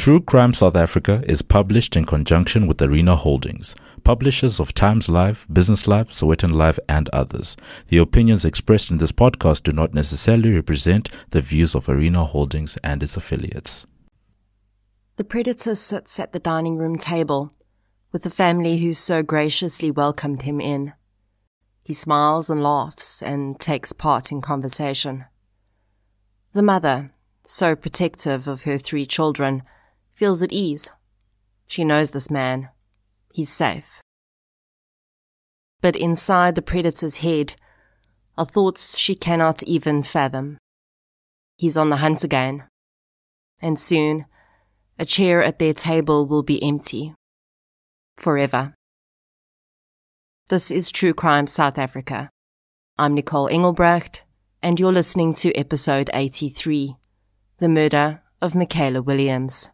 True Crime South Africa is published in conjunction with Arena Holdings, publishers of Times Live, Business Live, Sowetan Live, and others. The opinions expressed in this podcast do not necessarily represent the views of Arena Holdings and its affiliates. The Predator sits at the dining room table with the family who so graciously welcomed him in. He smiles and laughs and takes part in conversation. The mother, so protective of her 3 children, feels at ease. She knows this man. He's safe. But inside the Predator's head are thoughts she cannot even fathom. He's on the hunt again. And soon, a chair at their table will be empty. Forever. This is True Crime South Africa. I'm Nicole Engelbrecht, and you're listening to episode 83, The Murder of Michaela Williams.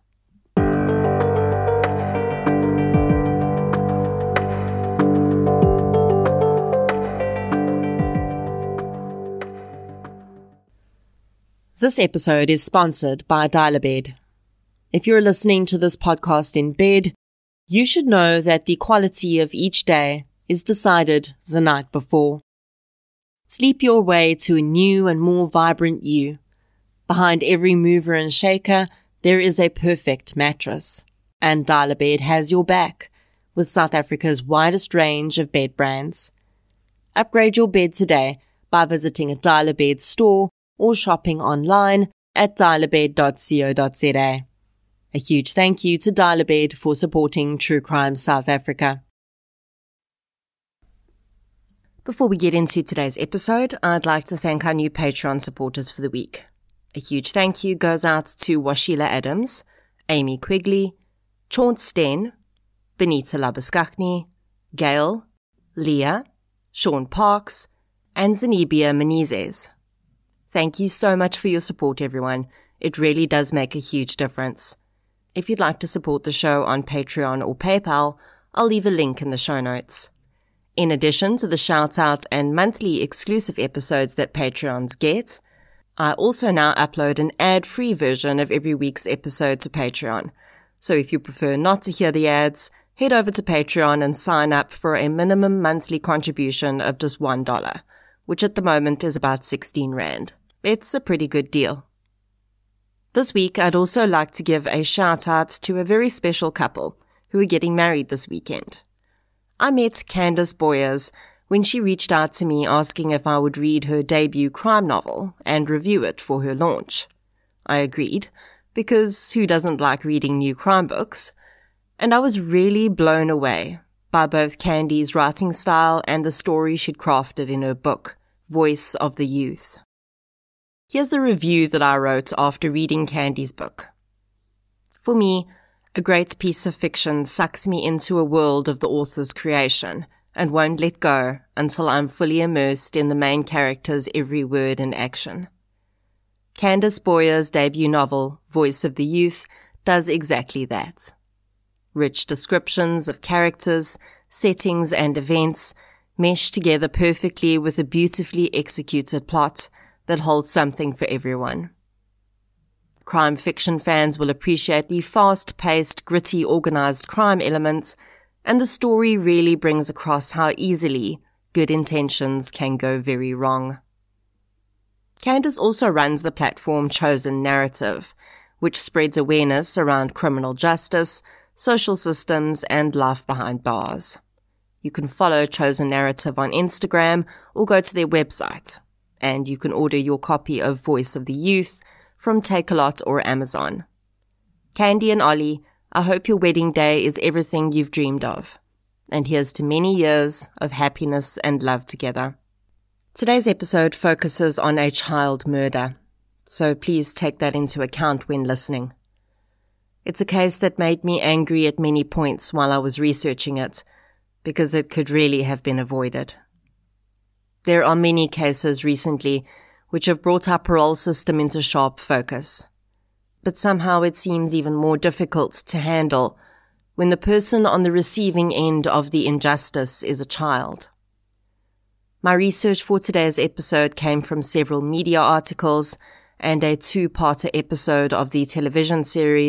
This episode is sponsored by Dial-A-Bed. If you're listening to this podcast in bed, you should know that the quality of each day is decided the night before. Sleep your way to a new and more vibrant you. Behind every mover and shaker, there is a perfect mattress. And Dial-A-Bed has your back with South Africa's widest range of bed brands. Upgrade your bed today by visiting a Dial-A-Bed store or shopping online at dialabed.co.za. A huge thank you to Dial-A-Bed for supporting True Crime South Africa. Before we get into today's episode, I'd like to thank our new Patreon supporters for the week. A huge thank you goes out to Washila Adams, Amy Quigley, Chaunt Sten, Benita Labuskakni, Gail, Leah, Sean Parks, and Zenebia Menezes. Thank you so much for your support, everyone. It really does make a huge difference. If you'd like to support the show on Patreon or PayPal, I'll leave a link in the show notes. In addition to the shout-out and monthly exclusive episodes that Patreons get, I also now upload an ad-free version of every week's episode to Patreon. So if you prefer not to hear the ads, head over to Patreon and sign up for a minimum monthly contribution of just $1, which at the moment is about 16 Rand. It's a pretty good deal. This week, I'd also like to give a shout-out to a very special couple who are getting married this weekend. I met Candace Boyers when she reached out to me asking if I would read her debut crime novel and review it for her launch. I agreed, because who doesn't like reading new crime books? And I was really blown away by both Candy's writing style and the story she'd crafted in her book, Voice of the Youth. Here's the review that I wrote after reading Candy's book. For me, a great piece of fiction sucks me into a world of the author's creation and won't let go until I'm fully immersed in the main character's every word and action. Candace Boyer's debut novel, Voice of the Youth, does exactly that. Rich descriptions of characters, settings, and events mesh together perfectly with a beautifully executed plot that holds something for everyone. Crime fiction fans will appreciate the fast-paced, gritty, organized crime elements, and the story really brings across how easily good intentions can go very wrong. Candace also runs the platform Chosen Narrative, which spreads awareness around criminal justice, social systems, and life behind bars. You can follow Chosen Narrative on Instagram or go to their website, and you can order your copy of Voice of the Youth from Takealot or Amazon. Candy and Ollie, I hope your wedding day is everything you've dreamed of. And here's to many years of happiness and love together. Today's episode focuses on a child murder, so please take that into account when listening. It's a case that made me angry at many points while I was researching it, because it could really have been avoided. There are many cases recently which have brought our parole system into sharp focus. But somehow it seems even more difficult to handle when the person on the receiving end of the injustice is a child. My research for today's episode came from several media articles and a 2-parter episode of the television series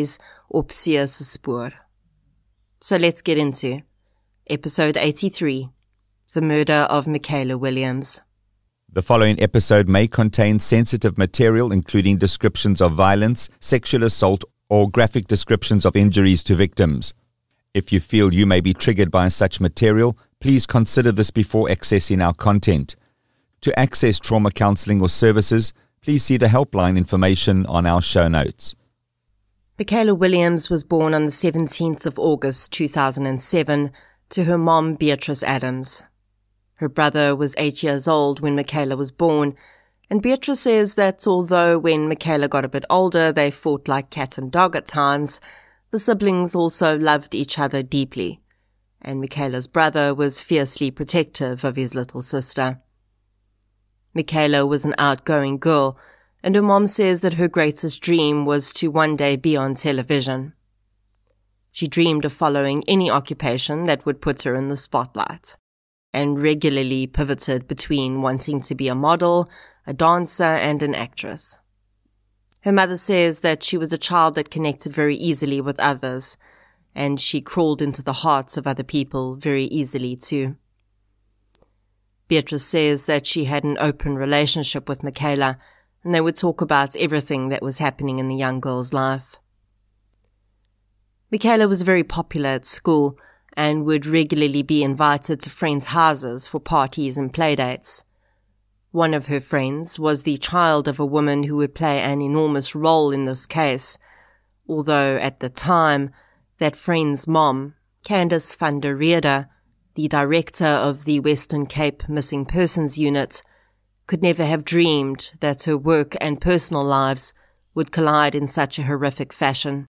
op Siya se spoor. So let's get into episode 83, The Murder of Michaela Williams. The following episode may contain sensitive material, including descriptions of violence, sexual assault, or graphic descriptions of injuries to victims. If you feel you may be triggered by such material, please consider this before accessing our content. To access trauma counseling or services, please see the helpline information on our show notes. Michaela Williams was born on the 17th of August 2007 to her mom Beatrice Adams. Her brother was 8 years old when Michaela was born, and Beatrice says that although when Michaela got a bit older they fought like cat and dog at times, the siblings also loved each other deeply, and Michaela's brother was fiercely protective of his little sister. Michaela was an outgoing girl, and her mom says that her greatest dream was to one day be on television. She dreamed of following any occupation that would put her in the spotlight, and regularly pivoted between wanting to be a model, a dancer, and an actress. Her mother says that she was a child that connected very easily with others, and she crawled into the hearts of other people very easily too. Beatrice says that she had an open relationship with Michaela, and they would talk about everything that was happening in the young girl's life. Michaela was very popular at school and would regularly be invited to friends' houses for parties and playdates. One of her friends was the child of a woman who would play an enormous role in this case, although at the time, that friend's mom, Candace van der Reede, the director of the Western Cape Missing Persons Unit, could never have dreamed that her work and personal lives would collide in such a horrific fashion.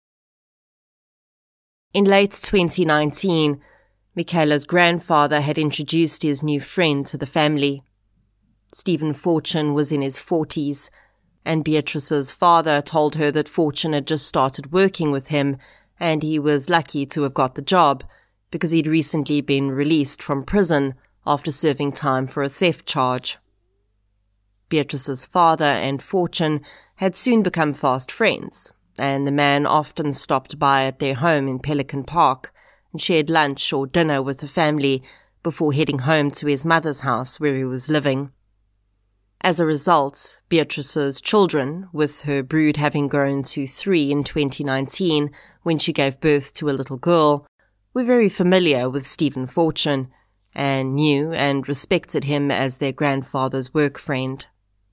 In late 2019, Michaela's grandfather had introduced his new friend to the family. Stephen Fortune was in his 40s, and Beatrice's father told her that Fortune had just started working with him, and he was lucky to have got the job because he'd recently been released from prison after serving time for a theft charge. Beatrice's father and Fortune had soon become fast friends, and the man often stopped by at their home in Pelican Park and shared lunch or dinner with the family before heading home to his mother's house where he was living. As a result, Beatrice's children, with her brood having grown to 3 in 2019 when she gave birth to a little girl, were very familiar with Stephen Fortune and knew and respected him as their grandfather's work friend.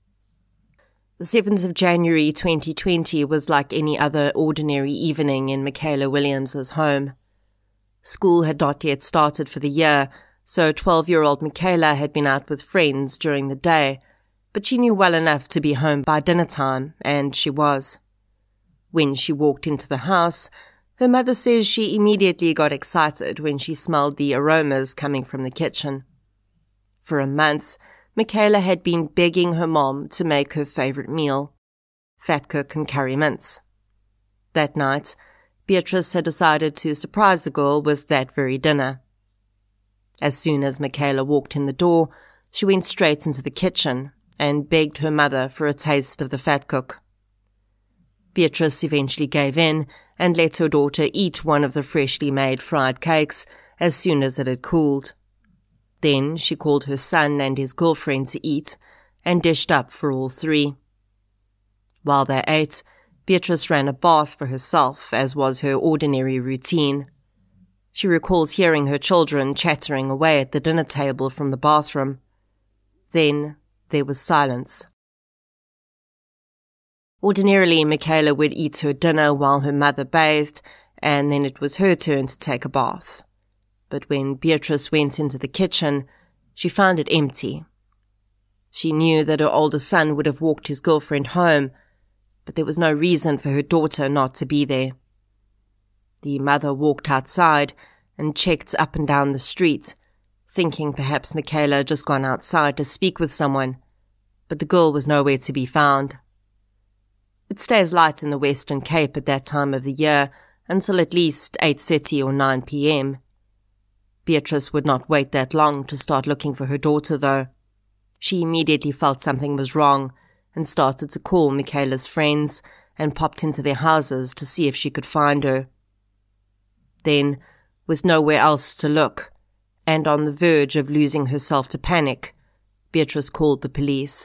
The 7th of January 2020 was like any other ordinary evening in Michaela Williams's home. School had not yet started for the year, so 12-year-old Michaela had been out with friends during the day, but she knew well enough to be home by dinner time, and she was. When she walked into the house, her mother says she immediately got excited when she smelled the aromas coming from the kitchen. For a month, Michaela had been begging her mom to make her favorite meal, fatcook and curry mince. That night, Beatrice had decided to surprise the girl with that very dinner. As soon as Michaela walked in the door, she went straight into the kitchen and begged her mother for a taste of the fatcook. Beatrice eventually gave in and let her daughter eat one of the freshly made fried cakes as soon as it had cooled. Then she called her son and his girlfriend to eat and dished up for all three. While they ate, Beatrice ran a bath for herself, as was her ordinary routine. She recalls hearing her children chattering away at the dinner table from the bathroom. Then there was silence. Ordinarily, Michaela would eat her dinner while her mother bathed, and then it was her turn to take a bath. But when Beatrice went into the kitchen, she found it empty. She knew that her older son would have walked his girlfriend home, but there was no reason for her daughter not to be there. The mother walked outside and checked up and down the street, thinking perhaps Michaela had just gone outside to speak with someone, but the girl was nowhere to be found. It stays light in the Western Cape at that time of the year until at least 8:30 or 9 p.m. Beatrice would not wait that long to start looking for her daughter, though. She immediately felt something was wrong and started to call Michaela's friends and popped into their houses to see if she could find her. Then, with nowhere else to look, and on the verge of losing herself to panic, Beatrice called the police.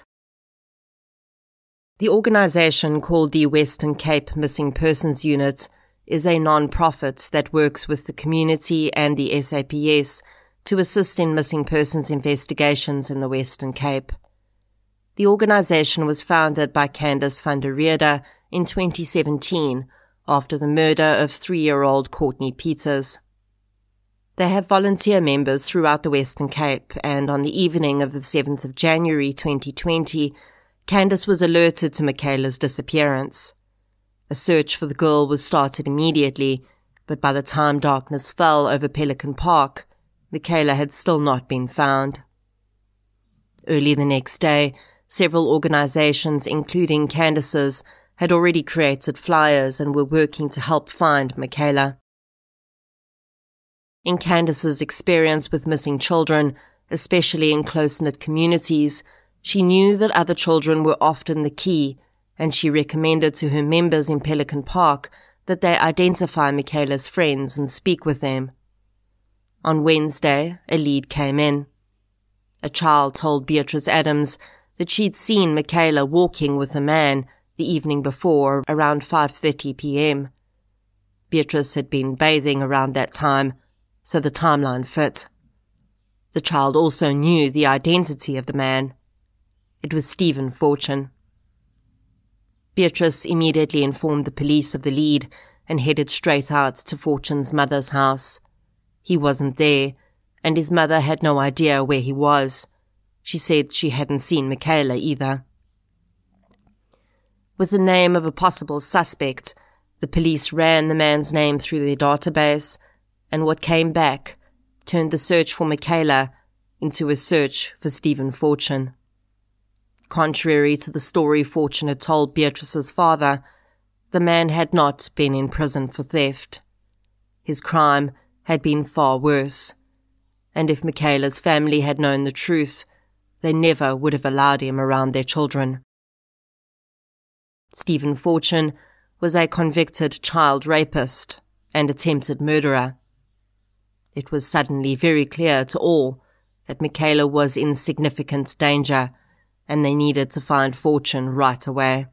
The organisation called the Western Cape Missing Persons Unit is a non-profit that works with the community and the SAPS to assist in missing persons investigations in the Western Cape. The organisation was founded by Candice van der Reede in 2017 after the murder of 3-year-old Courtney Peters. They have volunteer members throughout the Western Cape, and on the evening of the 7th of January 2020, Candice was alerted to Michaela's disappearance. A search for the girl was started immediately, but by the time darkness fell over Pelican Park, Michaela had still not been found. Early the next day, several organisations, including Candice's, had already created flyers and were working to help find Michaela. In Candice's experience with missing children, especially in close-knit communities, she knew that other children were often the key, and she recommended to her members in Pelican Park that they identify Michaela's friends and speak with them. On Wednesday, a lead came in. A child told Beatrice Adams that she'd seen Michaela walking with a man the evening before around 5:30 p.m. Beatrice had been bathing around that time, so the timeline fit. The child also knew the identity of the man. It was Stephen Fortune. Beatrice immediately informed the police of the lead and headed straight out to Fortune's mother's house. He wasn't there, and his mother had no idea where he was. She said she hadn't seen Michaela either. With the name of a possible suspect, the police ran the man's name through their database, and what came back turned the search for Michaela into a search for Stephen Fortune. Contrary to the story Fortune had told Beatrice's father, the man had not been in prison for theft. His crime had been far worse, and if Michaela's family had known the truth, they never would have allowed him around their children. Stephen Fortune was a convicted child rapist and attempted murderer. It was suddenly very clear to all that Michaela was in significant danger, and they needed to find Fortune right away.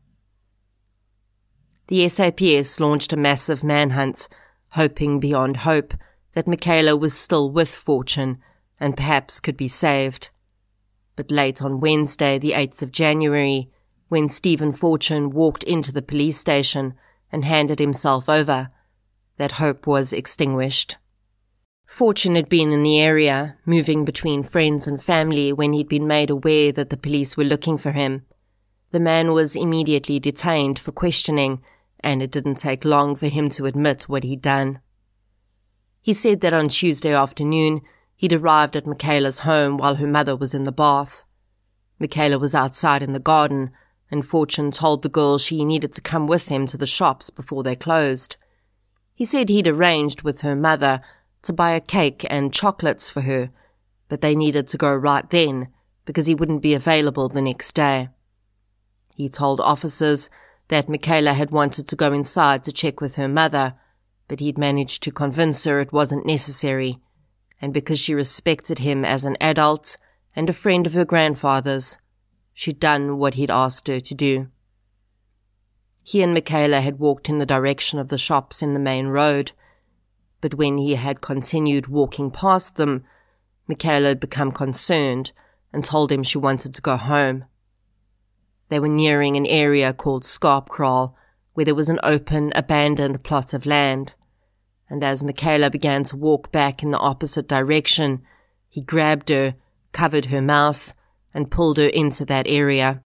The SAPS launched a massive manhunt, hoping beyond hope that Michaela was still with Fortune and perhaps could be saved. But late on Wednesday, the 8th of January, when Stephen Fortune walked into the police station and handed himself over, that hope was extinguished. Fortune had been in the area, moving between friends and family when he'd been made aware that the police were looking for him. The man was immediately detained for questioning, and it didn't take long for him to admit what he'd done. He said that on Tuesday afternoon, he'd arrived at Michaela's home while her mother was in the bath. Michaela was outside in the garden, and Fortune told the girl she needed to come with him to the shops before they closed. He said he'd arranged with her mother to buy a cake and chocolates for her, but they needed to go right then because he wouldn't be available the next day. He told officers that Michaela had wanted to go inside to check with her mother, but he'd managed to convince her it wasn't necessary, and because she respected him as an adult and a friend of her grandfather's, she'd done what he'd asked her to do. He and Michaela had walked in the direction of the shops in the main road, but when he had continued walking past them, Michaela had become concerned and told him she wanted to go home. They were nearing an area called Skarpkraal, where there was an open, abandoned plot of land, and as Michaela began to walk back in the opposite direction, he grabbed her, covered her mouth, and pulled her into that area.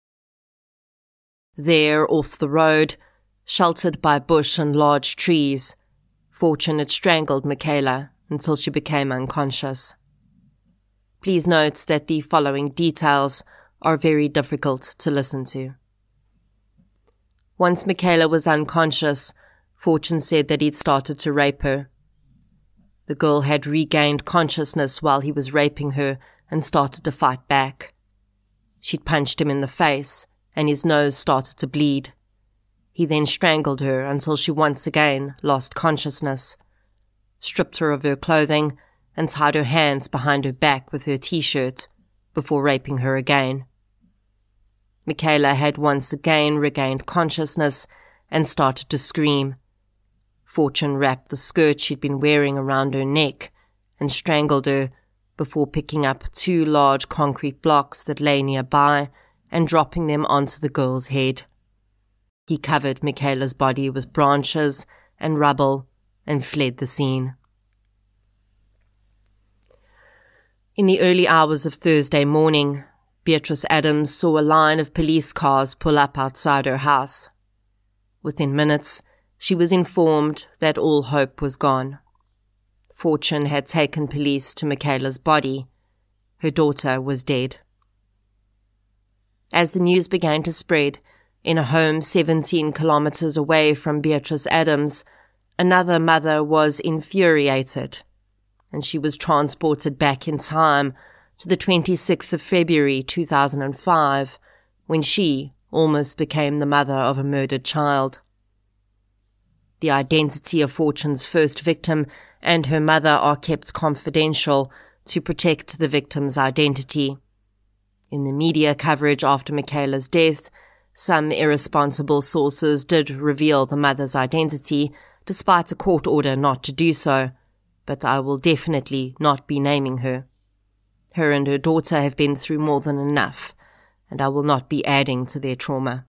There, off the road, sheltered by bush and large trees, Fortune had strangled Michaela until she became unconscious. Please note that the following details are very difficult to listen to. Once Michaela was unconscious, Fortune said that he'd started to rape her. The girl had regained consciousness while he was raping her and started to fight back. She'd punched him in the face, and his nose started to bleed. He then strangled her until she once again lost consciousness, stripped her of her clothing, and tied her hands behind her back with her t-shirt before raping her again. Michaela had once again regained consciousness and started to scream. Fortune wrapped the skirt she'd been wearing around her neck and strangled her before picking up 2 large concrete blocks that lay nearby and dropping them onto the girl's head. He covered Michaela's body with branches and rubble and fled the scene. In the early hours of Thursday morning, Beatrice Adams saw a line of police cars pull up outside her house. Within minutes, she was informed that all hope was gone. Fortune had taken police to Michaela's body. Her daughter was dead. As the news began to spread, in a home 17 kilometers away from Beatrice Adams, another mother was infuriated, and she was transported back in time to the 26th of February 2005, when she almost became the mother of a murdered child. The identity of Fortune's first victim and her mother are kept confidential to protect the victim's identity. In the media coverage after Michaela's death, some irresponsible sources did reveal the mother's identity, despite a court order not to do so, but I will definitely not be naming her. Her and her daughter have been through more than enough, and I will not be adding to their trauma.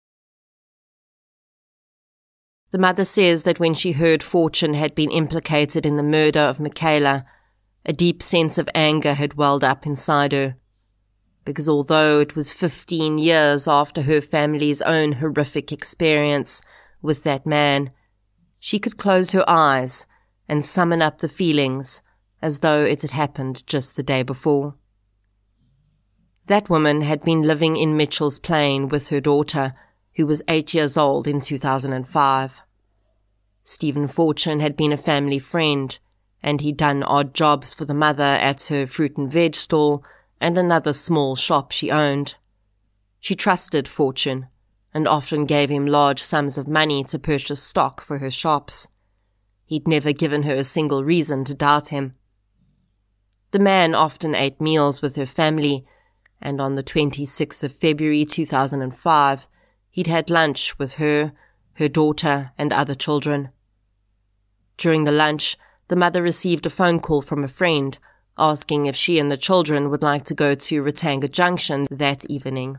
The mother says that when she heard Fortune had been implicated in the murder of Michaela, a deep sense of anger had welled up inside her, because although it was 15 years after her family's own horrific experience with that man, she could close her eyes and summon up the feelings as though it had happened just the day before. That woman had been living in Mitchell's Plain with her daughter, who was 8 years old in 2005. Stephen Fortune had been a family friend, and he'd done odd jobs for the mother at her fruit and veg stall and another small shop she owned. She trusted Fortune and often gave him large sums of money to purchase stock for her shops. He'd never given her a single reason to doubt him. The man often ate meals with her family, and on the 26th of February 2005, he'd had lunch with her, her daughter, and other children. During the lunch, the mother received a phone call from a friend asking if she and the children would like to go to Ratanga Junction that evening.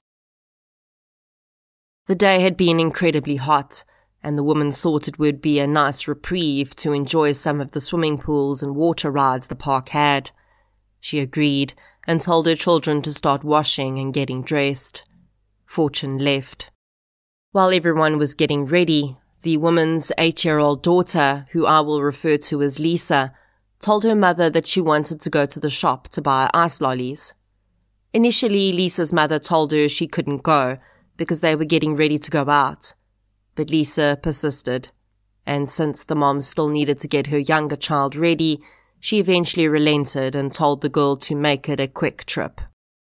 The day had been incredibly hot, and the woman thought it would be a nice reprieve to enjoy some of the swimming pools and water rides the park had. She agreed and told her children to start washing and getting dressed. Fortune left. While everyone was getting ready, the woman's 8-year-old daughter, who I will refer to as Lisa, told her mother that she wanted to go to the shop to buy ice lollies. Initially, Lisa's mother told her she couldn't go because they were getting ready to go out. But Lisa persisted, and since the mom still needed to get her younger child ready, she eventually relented and told the girl to make it a quick trip.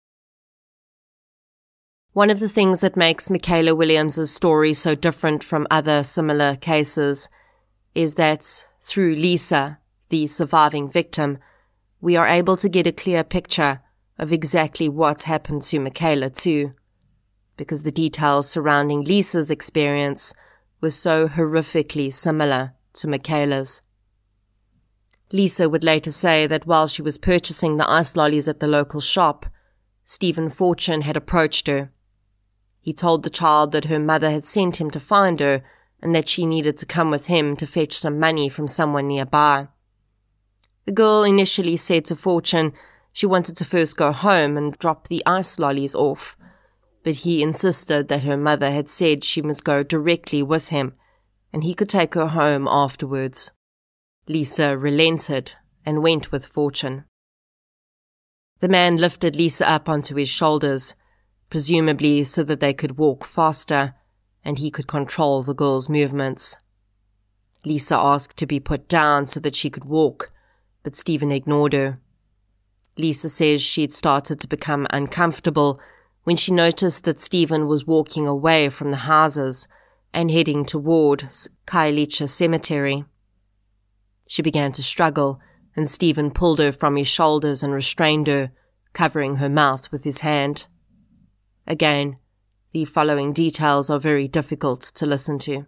One of the things that makes Michaela Williams' story so different from other similar cases is that through Lisa, the surviving victim, we are able to get a clear picture of exactly what happened to Michaela too, because the details surrounding Lisa's experience were so horrifically similar to Michaela's. Lisa would later say that while she was purchasing the ice lollies at the local shop, Stephen Fortune had approached her. He told the child that her mother had sent him to find her and that she needed to come with him to fetch some money from someone nearby. The girl initially said to Fortune she wanted to first go home and drop the ice lollies off, but he insisted that her mother had said she must go directly with him and he could take her home afterwards. Lisa relented and went with Fortune. The man lifted Lisa up onto his shoulders, presumably so that they could walk faster and he could control the girl's movements. Lisa asked to be put down so that she could walk, but Stephen ignored her. Lisa says she'd started to become uncomfortable when she noticed that Stephen was walking away from the houses, and heading toward Khayelitsha Cemetery. She began to struggle, and Stephen pulled her from his shoulders and restrained her, covering her mouth with his hand. Again, the following details are very difficult to listen to.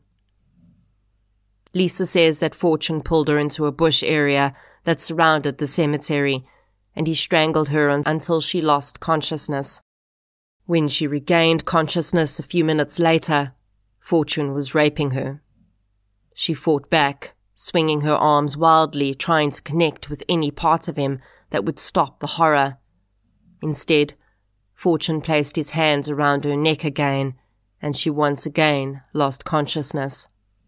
Lisa says that Fortune pulled her into a bush area that surrounded the cemetery, and he strangled her until she lost consciousness. When she regained consciousness a few minutes later, Fortune was raping her. She fought back, swinging her arms wildly, trying to connect with any part of him that would stop the horror. Instead, Fortune placed his hands around her neck again, and she once again lost consciousness.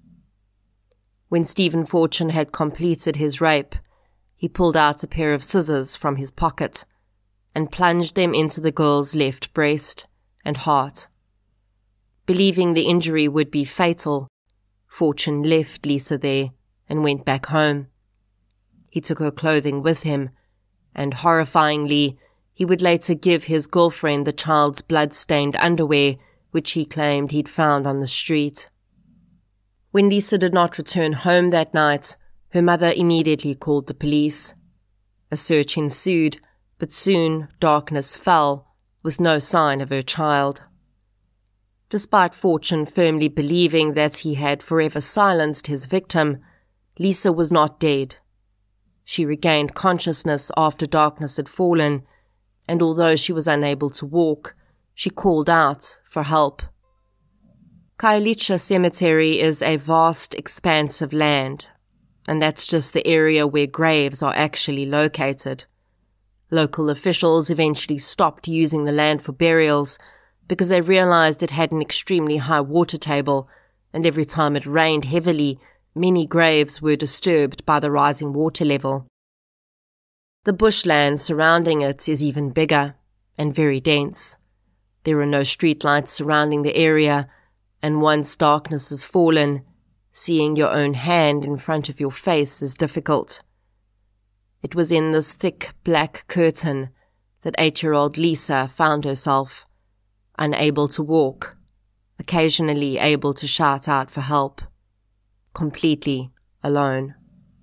When Stephen Fortune had completed his rape, he pulled out a pair of scissors from his pocket and plunged them into the girl's left breast and heart. Believing the injury would be fatal, Fortune left Lisa there and went back home. He took her clothing with him, and horrifyingly, he would later give his girlfriend the child's blood-stained underwear, which he claimed he'd found on the street. When Lisa did not return home that night, her mother immediately called the police. A search ensued, but soon darkness fell, with no sign of her child. Despite Fortune firmly believing that he had forever silenced his victim, Lisa was not dead. She regained consciousness after darkness had fallen, and although she was unable to walk, she called out for help. Khayelitsha Cemetery is a vast expanse of land, and that's just the area where graves are actually located. Local officials eventually stopped using the land for burials because they realized it had an extremely high water table, and every time it rained heavily, many graves were disturbed by the rising water level. The bushland surrounding it is even bigger and very dense. There are no streetlights surrounding the area, and once darkness has fallen, seeing your own hand in front of your face is difficult. It was in this thick black curtain that 8-year-old Lisa found herself, unable to walk, occasionally able to shout out for help, completely alone.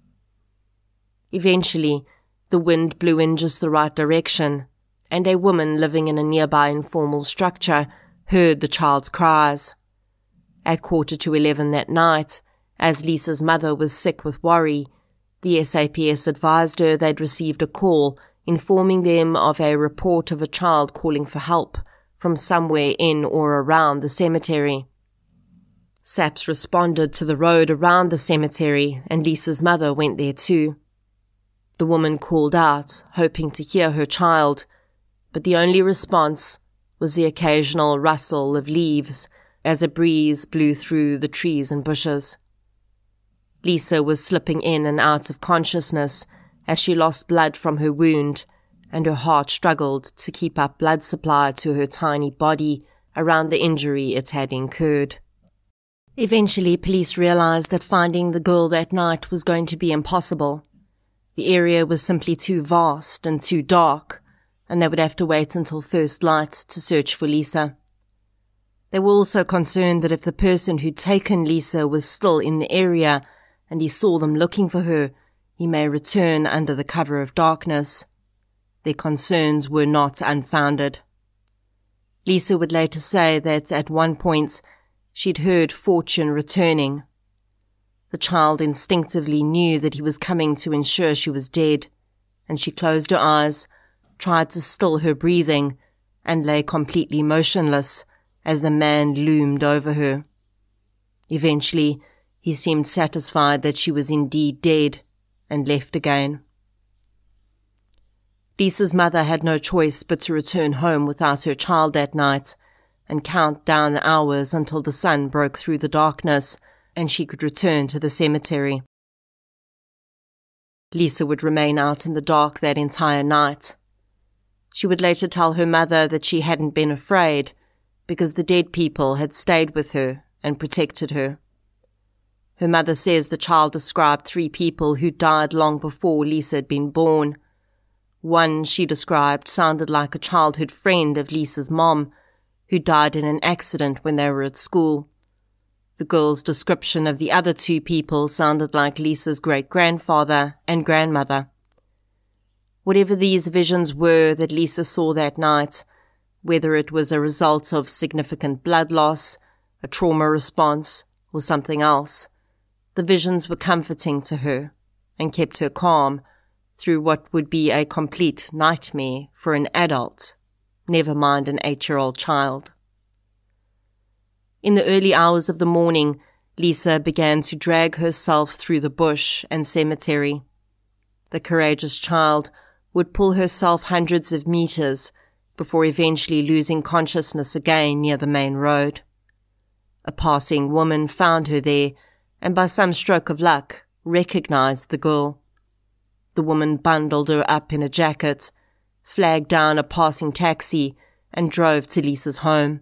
Eventually, the wind blew in just the right direction, and a woman living in a nearby informal structure heard the child's cries. At 11:15 that night, as Lisa's mother was sick with worry, the SAPS advised her they'd received a call informing them of a report of a child calling for help from somewhere in or around the cemetery. SAPS responded to the road around the cemetery, and Lisa's mother went there too. The woman called out, hoping to hear her child, but the only response was the occasional rustle of leaves as a breeze blew through the trees and bushes. Lisa was slipping in and out of consciousness as she lost blood from her wound, and her heart struggled to keep up blood supply to her tiny body around the injury it had incurred. Eventually, police realized that finding the girl that night was going to be impossible. The area was simply too vast and too dark, and they would have to wait until first light to search for Lisa. They were also concerned that if the person who'd taken Lisa was still in the area and he saw them looking for her, he may return under the cover of darkness. Their concerns were not unfounded. Lisa would later say that at one point she'd heard Fortune returning. The child instinctively knew that he was coming to ensure she was dead, and she closed her eyes, tried to still her breathing, and lay completely motionless as the man loomed over her. Eventually, he seemed satisfied that she was indeed dead, and left again. Lisa's mother had no choice but to return home without her child that night, and count down the hours until the sun broke through the darkness, and she could return to the cemetery. Lisa would remain out in the dark that entire night. She would later tell her mother that she hadn't been afraid, because the dead people had stayed with her and protected her. Her mother says the child described 3 people who died long before Lisa had been born. One, she described, sounded like a childhood friend of Lisa's mom, who died in an accident when they were at school. The girl's description of the other two people sounded like Lisa's great-grandfather and grandmother. Whatever these visions were that Lisa saw that night, whether it was a result of significant blood loss, a trauma response, or something else, the visions were comforting to her and kept her calm through what would be a complete nightmare for an adult, never mind an 8-year-old child. In the early hours of the morning, Lisa began to drag herself through the bush and cemetery. The courageous child would pull herself hundreds of meters before eventually losing consciousness again near the main road. A passing woman found her there and by some stroke of luck recognized the girl. The woman bundled her up in a jacket, flagged down a passing taxi, and drove to Lisa's home.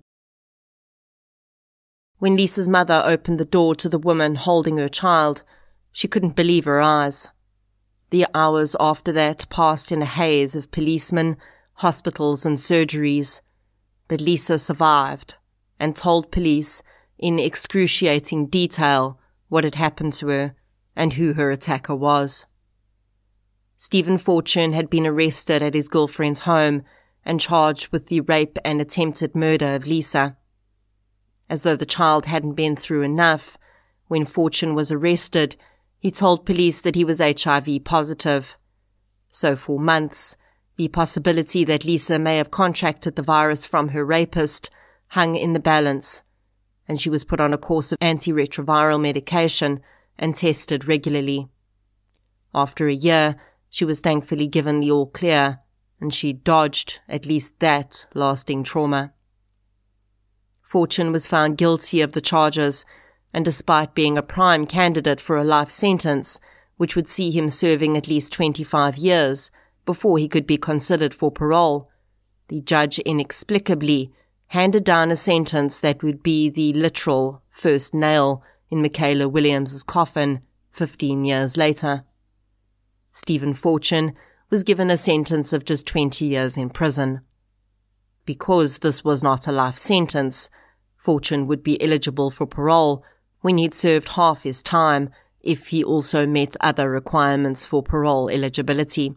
When Lisa's mother opened the door to the woman holding her child, she couldn't believe her eyes. The hours after that passed in a haze of policemen, hospitals and surgeries, but Lisa survived and told police in excruciating detail what had happened to her and who her attacker was. Stephen Fortune had been arrested at his girlfriend's home and charged with the rape and attempted murder of Lisa. As though the child hadn't been through enough, when Fortune was arrested, he told police that he was HIV positive. So for months, the possibility that Lisa may have contracted the virus from her rapist hung in the balance, and she was put on a course of antiretroviral medication and tested regularly. After a year, she was thankfully given the all clear, and she dodged at least that lasting trauma. Fortune was found guilty of the charges, and despite being a prime candidate for a life sentence, which would see him serving at least 25 years before he could be considered for parole, the judge inexplicably handed down a sentence that would be the literal first nail in Michaela Williams's coffin 15 years later. Stephen Fortune was given a sentence of just 20 years in prison. Because this was not a life sentence, Fortune would be eligible for parole when he'd served half his time if he also met other requirements for parole eligibility.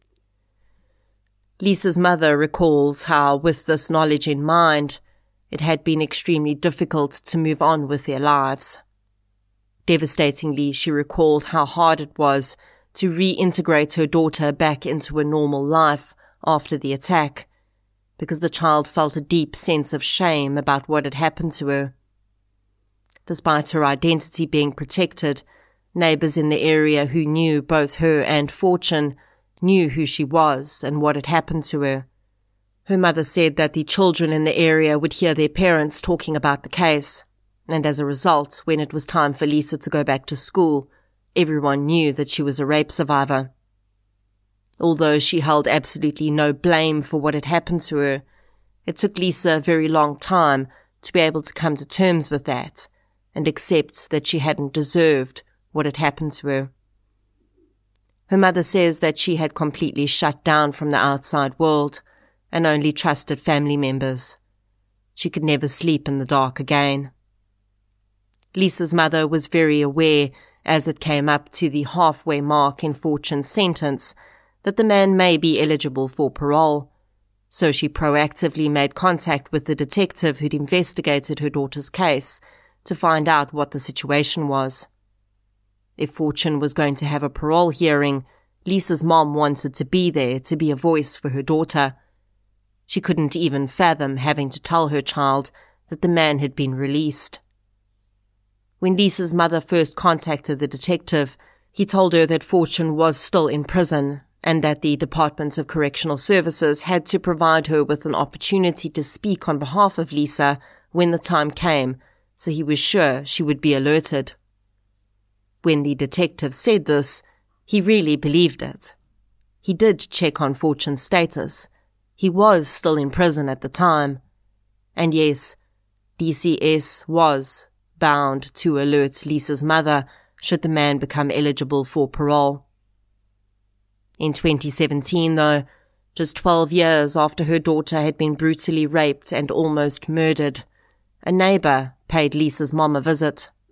Lisa's mother recalls how, with this knowledge in mind, it had been extremely difficult to move on with their lives. Devastatingly, she recalled how hard it was to reintegrate her daughter back into a normal life after the attack, because the child felt a deep sense of shame about what had happened to her. Despite her identity being protected, neighbors in the area who knew both her and Fortune knew who she was and what had happened to her. Her mother said that the children in the area would hear their parents talking about the case, and as a result, when it was time for Lisa to go back to school, everyone knew that she was a rape survivor. Although she held absolutely no blame for what had happened to her, it took Lisa a very long time to be able to come to terms with that and accept that she hadn't deserved what had happened to her. Her mother says that she had completely shut down from the outside world and only trusted family members. She could never sleep in the dark again. Lisa's mother was very aware, as it came up to the halfway mark in Fortune's sentence, that the man may be eligible for parole, so she proactively made contact with the detective who'd investigated her daughter's case to find out what the situation was. If Fortune was going to have a parole hearing, Lisa's mom wanted to be there to be a voice for her daughter. She couldn't even fathom having to tell her child that the man had been released. When Lisa's mother first contacted the detective, he told her that Fortune was still in prison and that the Department of Correctional Services had to provide her with an opportunity to speak on behalf of Lisa when the time came, so he was sure she would be alerted. When the detective said this, he really believed it. He did check on Fortune's status. He was still in prison at the time. And yes, DCS was bound to alert Lisa's mother should the man become eligible for parole. In 2017, though, just 12 years after her daughter had been brutally raped and almost murdered, a neighbor paid Lisa's mom a visit.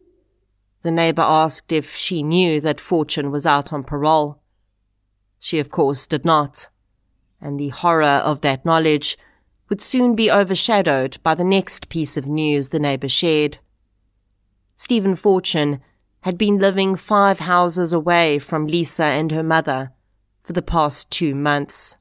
The neighbour asked if she knew that Fortune was out on parole. She, of course, did not, and the horror of that knowledge would soon be overshadowed by the next piece of news the neighbour shared. Stephen Fortune had been living 5 houses away from Lisa and her mother for the past 2 months.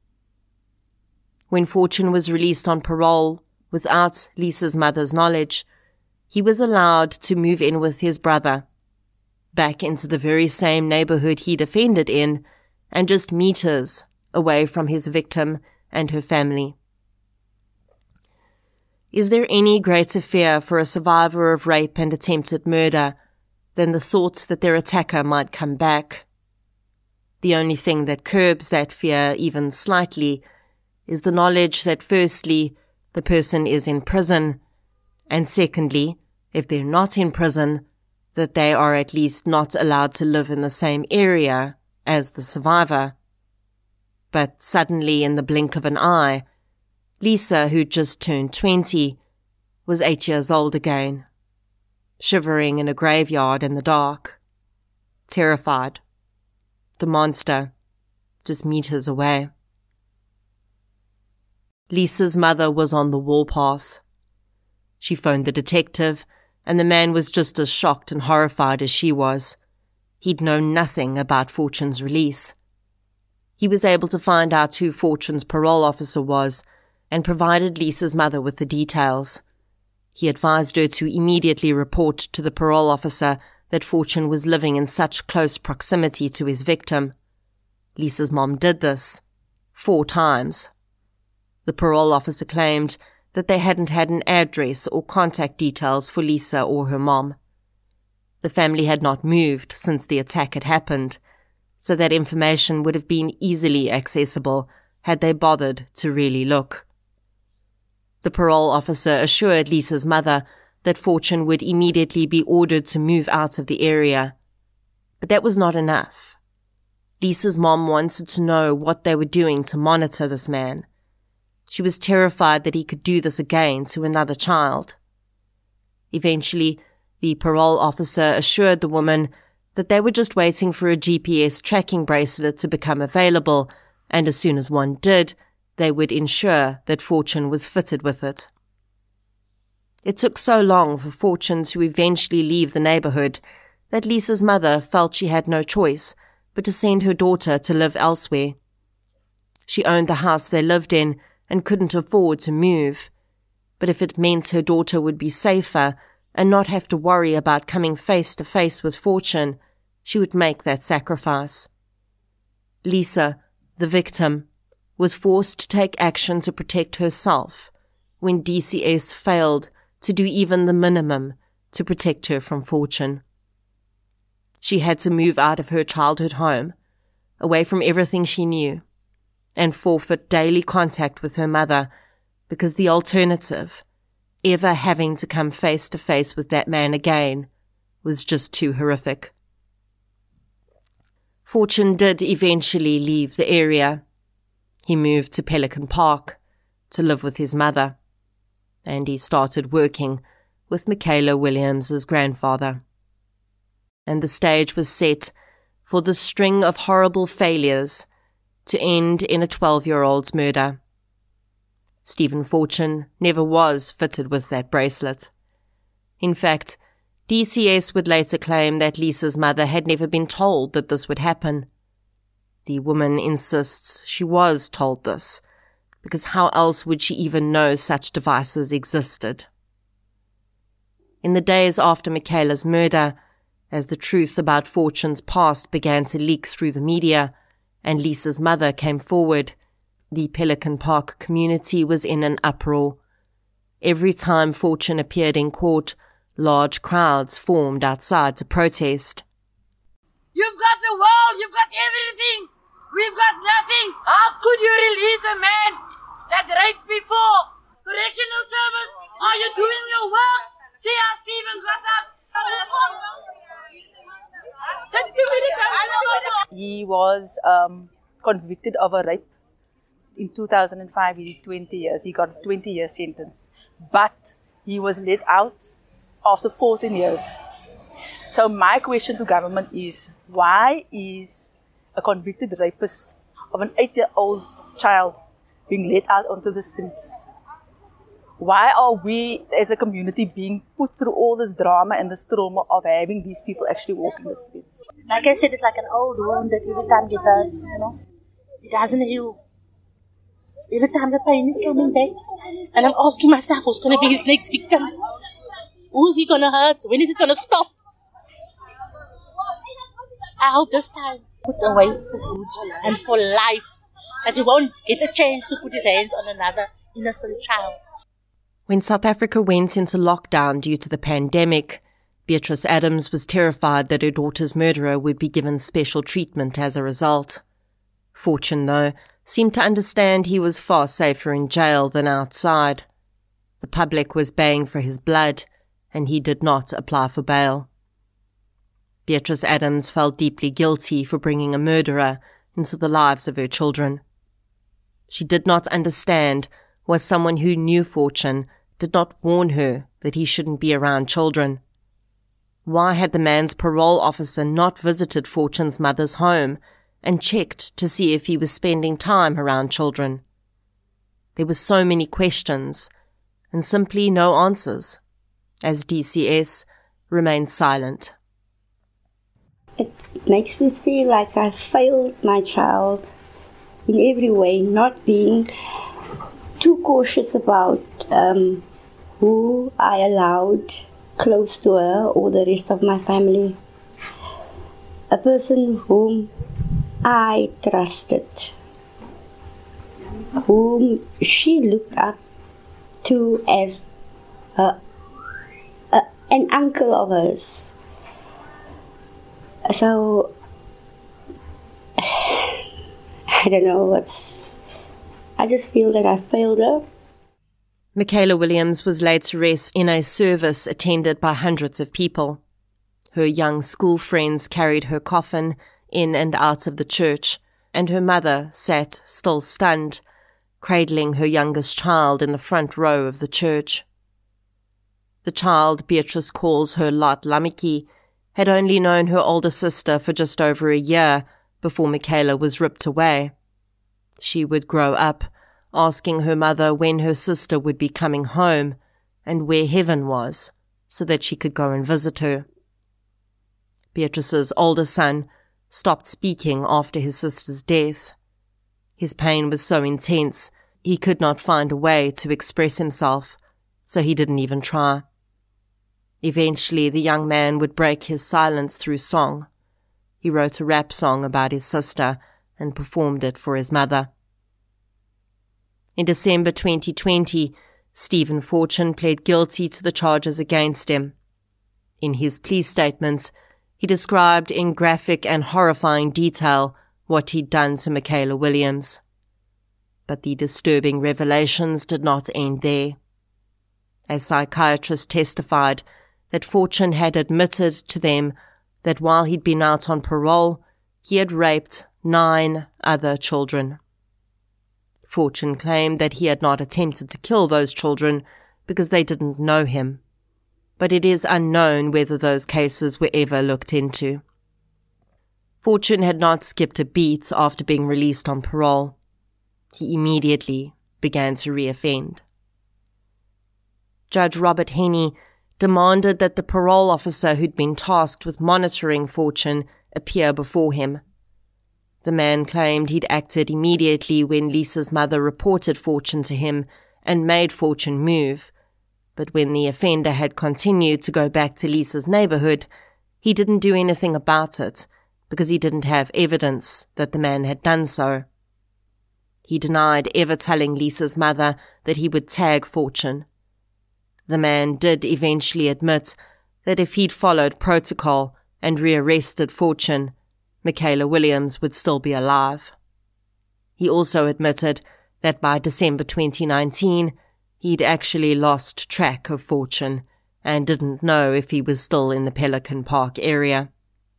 When Fortune was released on parole without Lisa's mother's knowledge, he was allowed to move in with his brother, back into the very same neighbourhood he'd offended in, and just meters away from his victim and her family. Is there any greater fear for a survivor of rape and attempted murder than the thought that their attacker might come back? The only thing that curbs that fear even slightly is the knowledge that firstly, the person is in prison, and secondly, if they're not in prison, that they are at least not allowed to live in the same area as the survivor. But suddenly, in the blink of an eye, Lisa, who'd just turned 20, was 8 years old again, shivering in a graveyard in the dark, terrified. The monster, just meters away. Lisa's mother was on the warpath. She phoned the detective, and the man was just as shocked and horrified as she was. He'd known nothing about Fortune's release. He was able to find out who Fortune's parole officer was and provided Lisa's mother with the details. He advised her to immediately report to the parole officer that Fortune was living in such close proximity to his victim. Lisa's mom did this 4 times. The parole officer claimed that they hadn't had an address or contact details for Lisa or her mom. The family had not moved since the attack had happened, so that information would have been easily accessible had they bothered to really look. The parole officer assured Lisa's mother that Fortune would immediately be ordered to move out of the area. But that was not enough. Lisa's mom wanted to know what they were doing to monitor this man. She was terrified that he could do this again to another child. Eventually, the parole officer assured the woman that they were just waiting for a GPS tracking bracelet to become available, and as soon as one did, they would ensure that Fortune was fitted with it. It took so long for Fortune to eventually leave the neighbourhood that Lisa's mother felt she had no choice but to send her daughter to live elsewhere. She owned the house they lived in and couldn't afford to move, but if it meant her daughter would be safer and not have to worry about coming face to face with Fortune, she would make that sacrifice. Lisa, the victim, was forced to take action to protect herself when DCS failed to do even the minimum to protect her from Fortune. She had to move out of her childhood home, away from everything she knew, and forfeit daily contact with her mother because the alternative, ever having to come face to face with that man again, was just too horrific. Fortune did eventually leave the area. He moved to Pelican Park to live with his mother, and he started working with Michaela Williams' grandfather. And the stage was set for the string of horrible failures to end in a 12-year-old's murder. Stephen Fortune never was fitted with that bracelet. In fact, DCS would later claim that Lisa's mother had never been told that this would happen. The woman insists she was told this, because how else would she even know such devices existed? In the days after Michaela's murder, as the truth about Fortune's past began to leak through the media, and Lisa's mother came forward, the Pelican Park community was in an uproar. Every time Fortune appeared in court, large crowds formed outside to protest. You've got the world, you've got everything. We've got nothing. How could you release a man that raped before? Correctional service, are you doing your work? See how Stephen got up. He was convicted of a rape. In 2005, he did 20 years. He got a 20-year sentence. But he was let out after 14 years. So my question to government is, why is a convicted rapist of an 8-year-old child being let out onto the streets? Why are we as a community being put through all this drama and this trauma of having these people actually walking the streets? Like I said, it's like an old wound that every time gets hurts, It doesn't heal. Every time the pain is coming back. And I'm asking myself, who's going to be his next victim? Who's he going to hurt? When is it going to stop? I hope this time put away for good and for life. That he won't get a chance to put his hands on another innocent child. When South Africa went into lockdown due to the pandemic, Beatrice Adams was terrified that her daughter's murderer would be given special treatment as a result. Fortune, though, seemed to understand he was far safer in jail than outside. The public was baying for his blood, and he did not apply for bail. Beatrice Adams felt deeply guilty for bringing a murderer into the lives of her children. She did not understand why someone who knew Fortune did not warn her that he shouldn't be around children. Why had the man's parole officer not visited Fortune's mother's home and checked to see if he was spending time around children? There were so many questions and simply no answers, as DCS remained silent. It makes me feel like I failed my child in every way, not being too cautious about who I allowed close to her or the rest of my family. A person whom I trusted, whom she looked up to as an uncle of hers. So, I don't know I just feel that I failed her. Michaela Williams was laid to rest in a service attended by hundreds of people. Her young school friends carried her coffin in and out of the church, and her mother sat, still stunned, cradling her youngest child in the front row of the church. The child Beatrice calls her Lot Lamiki had only known her older sister for just over a year before Michaela was ripped away. She would grow up, asking her mother when her sister would be coming home and where heaven was, so that she could go and visit her. Beatrice's older son stopped speaking after his sister's death. His pain was so intense, he could not find a way to express himself, so he didn't even try. Eventually, the young man would break his silence through song. He wrote a rap song about his sister and performed it for his mother. In December 2020, Stephen Fortune pled guilty to the charges against him. In his plea statements, he described in graphic and horrifying detail what he'd done to Michaela Williams. But the disturbing revelations did not end there. A psychiatrist testified that Fortune had admitted to them that while he'd been out on parole, he had raped 9 other children. Fortune claimed that he had not attempted to kill those children because they didn't know him, but it is unknown whether those cases were ever looked into. Fortune had not skipped a beat after being released on parole. He immediately began to reoffend. Judge Robert Henney demanded that the parole officer who'd been tasked with monitoring Fortune appear before him. The man claimed he'd acted immediately when Lisa's mother reported Fortune to him and made Fortune move, but when the offender had continued to go back to Lisa's neighborhood, he didn't do anything about it because he didn't have evidence that the man had done so. He denied ever telling Lisa's mother that he would tag Fortune. The man did eventually admit that if he'd followed protocol and rearrested Fortune, Michaela Williams would still be alive. He also admitted that by December 2019, he'd actually lost track of Fortune and didn't know if he was still in the Pelican Park area.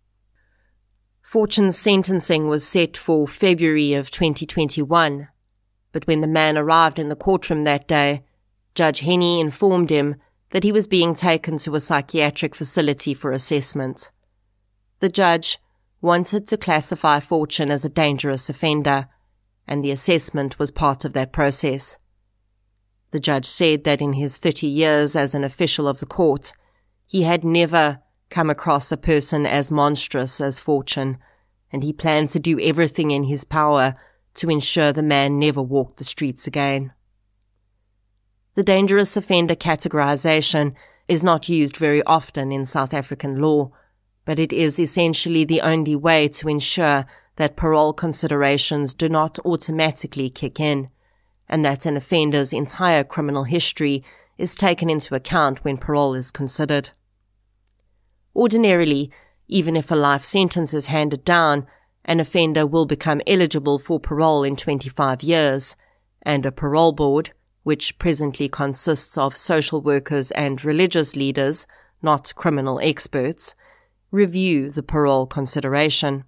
Fortune's sentencing was set for February of 2021, but when the man arrived in the courtroom that day, Judge Henney informed him that he was being taken to a psychiatric facility for assessment. The judge wanted to classify Fortune as a dangerous offender, and the assessment was part of that process. The judge said that in his 30 years as an official of the court, he had never come across a person as monstrous as Fortune, and he planned to do everything in his power to ensure the man never walked the streets again. The dangerous offender categorization is not used very often in South African law, but it is essentially the only way to ensure that parole considerations do not automatically kick in, and that an offender's entire criminal history is taken into account when parole is considered. Ordinarily, even if a life sentence is handed down, an offender will become eligible for parole in 25 years, and a parole board, which presently consists of social workers and religious leaders, not criminal experts, review the parole consideration.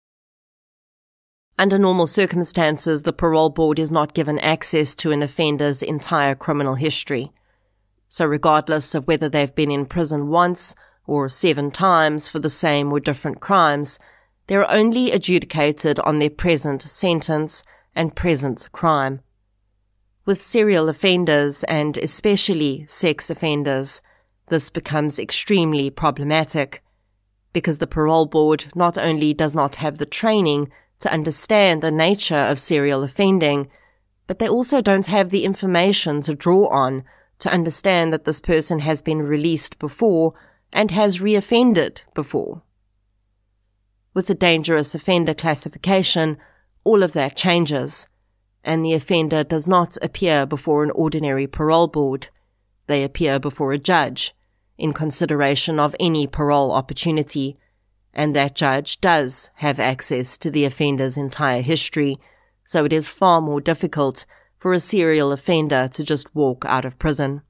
Under normal circumstances, the parole board is not given access to an offender's entire criminal history. So regardless of whether they've been in prison once or 7 times for the same or different crimes, they're only adjudicated on their present sentence and present crime. With serial offenders, and especially sex offenders, this becomes extremely problematic, because the parole board not only does not have the training to understand the nature of serial offending, but they also don't have the information to draw on to understand that this person has been released before and has reoffended before. With the dangerous offender classification, all of that changes, and the offender does not appear before an ordinary parole board. They appear before a judge, in consideration of any parole opportunity, and that judge does have access to the offender's entire history, so it is far more difficult for a serial offender to just walk out of prison.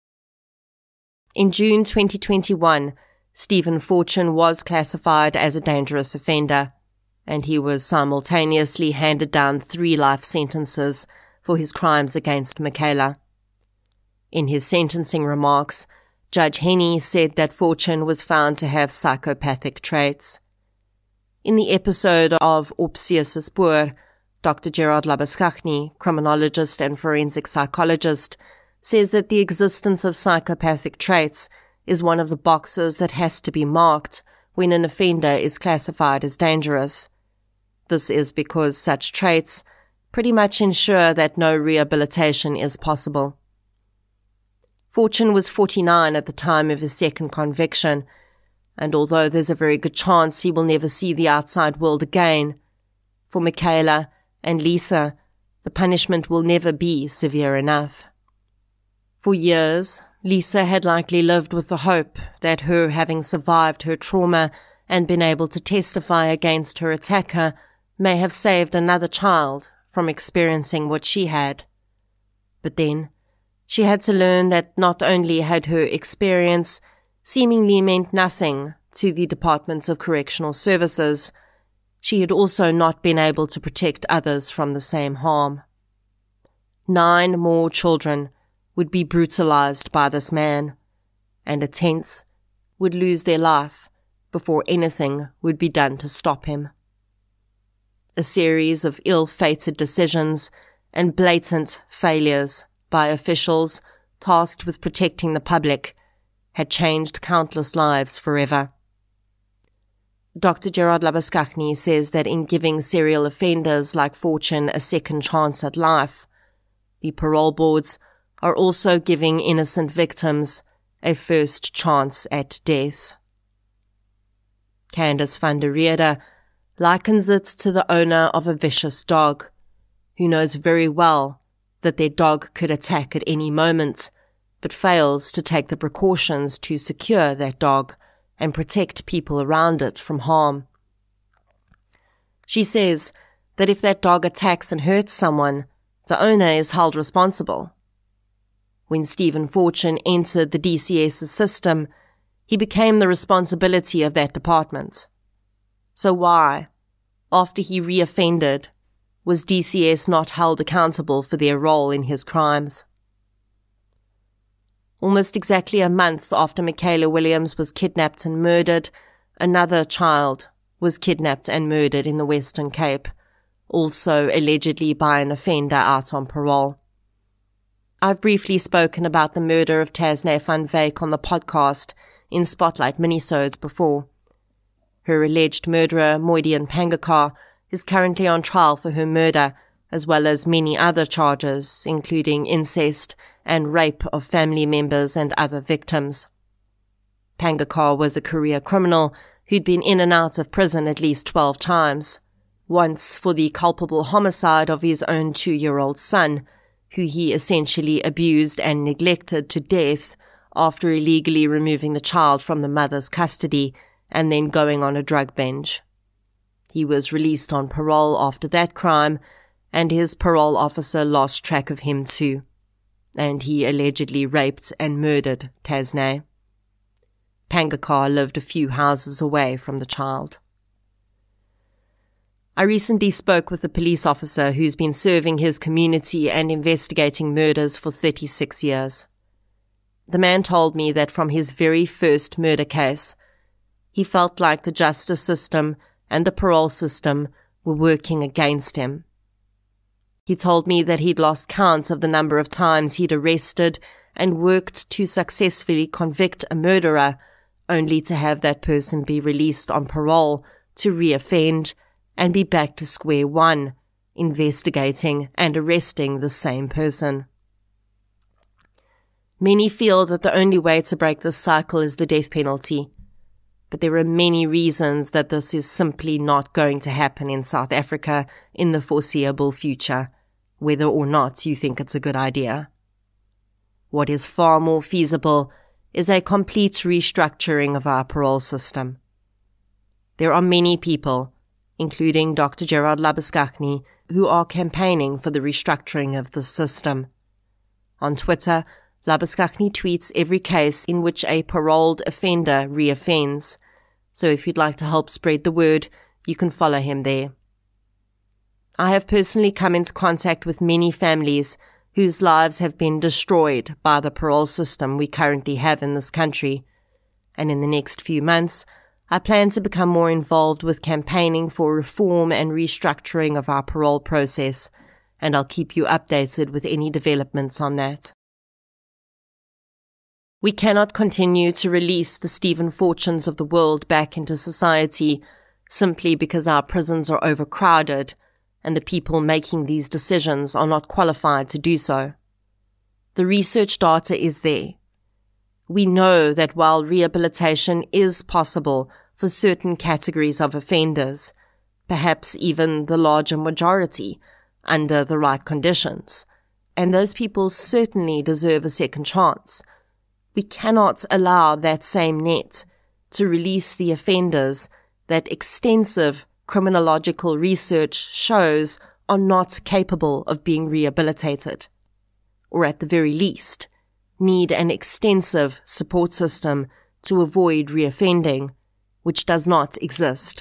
In June 2021, Stephen Fortune was classified as a dangerous offender, and he was simultaneously handed down 3 life sentences for his crimes against Michaela. In his sentencing remarks, Judge Henny said that Fortune was found to have psychopathic traits. In the episode of Opsies Spoor, Dr. Gerard Labuschagne, criminologist and forensic psychologist, says that the existence of psychopathic traits is one of the boxes that has to be marked when an offender is classified as dangerous. This is because such traits pretty much ensure that no rehabilitation is possible. Fortune was 49 at the time of his second conviction, and although there's a very good chance he will never see the outside world again, for Michaela and Lisa, the punishment will never be severe enough. For years, Lisa had likely lived with the hope that her having survived her trauma and been able to testify against her attacker may have saved another child from experiencing what she had. But then, she had to learn that not only had her experience seemingly meant nothing to the Department of Correctional Services, she had also not been able to protect others from the same harm. 9 more children would be brutalized by this man, and a 10th would lose their life before anything would be done to stop him. A series of ill-fated decisions and blatant failures by officials tasked with protecting the public had changed countless lives forever. Dr. Gerard Labuschagne says that in giving serial offenders like Fortune a second chance at life, the parole boards are also giving innocent victims a first chance at death. Candace van der Riede likens it to the owner of a vicious dog, who knows very well that their dog could attack at any moment, but fails to take the precautions to secure that dog and protect people around it from harm. She says that if that dog attacks and hurts someone, the owner is held responsible. When Stephen Fortune entered the DCS's system, he became the responsibility of that department. So why, after he reoffended, was DCS not held accountable for their role in his crimes? Almost exactly a month after Michaela Williams was kidnapped and murdered, another child was kidnapped and murdered in the Western Cape, also allegedly by an offender out on parole. I've briefly spoken about the murder of Tasneh van Wyk on the podcast in Spotlight minisodes before. Her alleged murderer, Moidian Pangakar, is currently on trial for her murder, as well as many other charges, including incest and rape of family members and other victims. Pangakar was a career criminal who'd been in and out of prison at least 12 times, once for the culpable homicide of his own 2-year-old son, who he essentially abused and neglected to death after illegally removing the child from the mother's custody and then going on a drug binge. He was released on parole after that crime, and his parole officer lost track of him too, and he allegedly raped and murdered Tasneh. Pangakar lived a few houses away from the child. I recently spoke with a police officer who's been serving his community and investigating murders for 36 years. The man told me that from his very first murder case, he felt like the justice system and the parole system were working against him. He told me that he'd lost count of the number of times he'd arrested and worked to successfully convict a murderer, only to have that person be released on parole to reoffend and be back to square one, investigating and arresting the same person. Many feel that the only way to break this cycle is the death penalty, but there are many reasons that this is simply not going to happen in South Africa in the foreseeable future, whether or not you think it's a good idea. What is far more feasible is a complete restructuring of our parole system. There are many people, including Dr. Gerard Labuschagne, who are campaigning for the restructuring of the system. On Twitter, Labuschagne tweets every case in which a paroled offender reoffends, so if you'd like to help spread the word, you can follow him there. I have personally come into contact with many families whose lives have been destroyed by the parole system we currently have in this country, and in the next few months, I plan to become more involved with campaigning for reform and restructuring of our parole process, and I'll keep you updated with any developments on that. We cannot continue to release the Stephen Fortunes of the world back into society simply because our prisons are overcrowded and the people making these decisions are not qualified to do so. The research data is there. We know that while rehabilitation is possible for certain categories of offenders, perhaps even the larger majority, under the right conditions, and those people certainly deserve a second chance, we cannot allow that same net to release the offenders that extensive criminological research shows are not capable of being rehabilitated, or at the very least, need an extensive support system to avoid reoffending, which does not exist.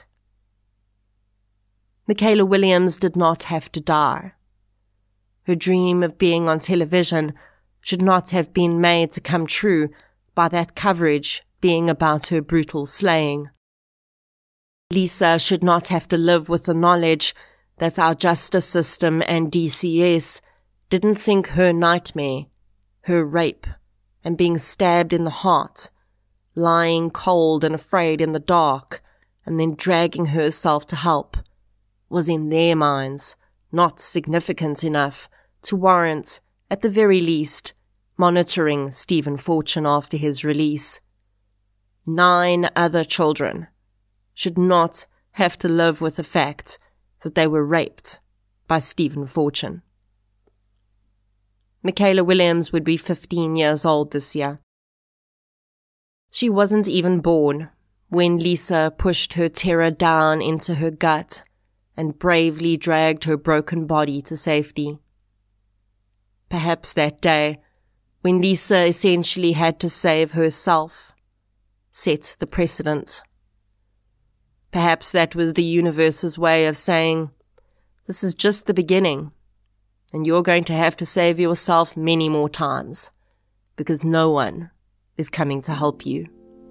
Michaela Williams did not have to die. Her dream of being on television should not have been made to come true by that coverage being about her brutal slaying. Lisa should not have to live with the knowledge that our justice system and DCS didn't think her nightmare, her rape, and being stabbed in the heart, lying cold and afraid in the dark, and then dragging herself to help, was in their minds not significant enough to warrant, at the very least, monitoring Stephen Fortune after his release. 9 other children should not have to live with the fact that they were raped by Stephen Fortune. Michaela Williams would be 15 years old this year. She wasn't even born when Lisa pushed her terror down into her gut and bravely dragged her broken body to safety. Perhaps that day, when Lisa essentially had to save herself, set the precedent. Perhaps that was the universe's way of saying, this is just the beginning, and you're going to have to save yourself many more times, because no one is coming to help you.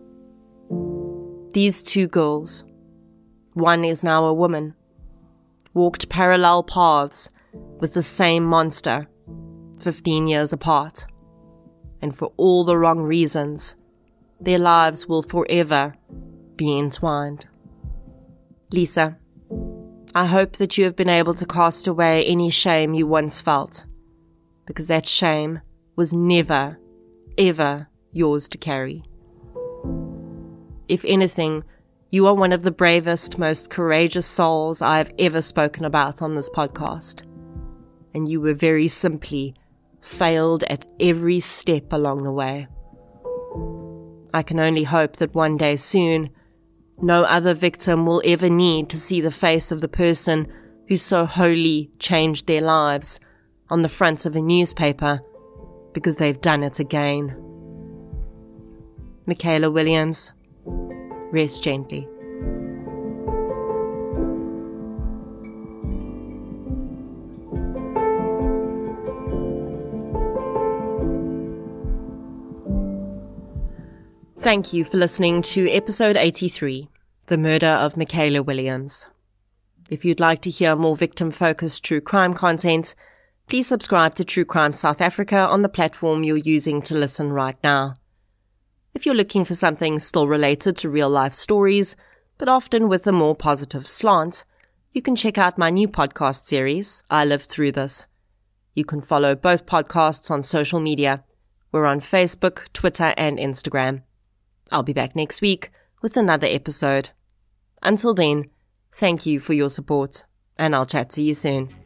These two girls, one is now a woman, walked parallel paths with the same monster 15 years apart. And for all the wrong reasons, their lives will forever be entwined. Lisa, I hope that you have been able to cast away any shame you once felt, because that shame was never, ever yours to carry. If anything, you are one of the bravest, most courageous souls I have ever spoken about on this podcast. And you were very simply failed at every step along the way. I can only hope that one day soon, no other victim will ever need to see the face of the person who so wholly changed their lives on the front of a newspaper because they've done it again. Michaela Williams, rest gently. Thank you for listening to episode 83, The Murder of Michaela Williams. If you'd like to hear more victim-focused true crime content, please subscribe to True Crime South Africa on the platform you're using to listen right now. If you're looking for something still related to real-life stories, but often with a more positive slant, you can check out my new podcast series, I Lived Through This. You can follow both podcasts on social media. We're on Facebook, Twitter, and Instagram. I'll be back next week with another episode. Until then, thank you for your support, and I'll chat to you soon.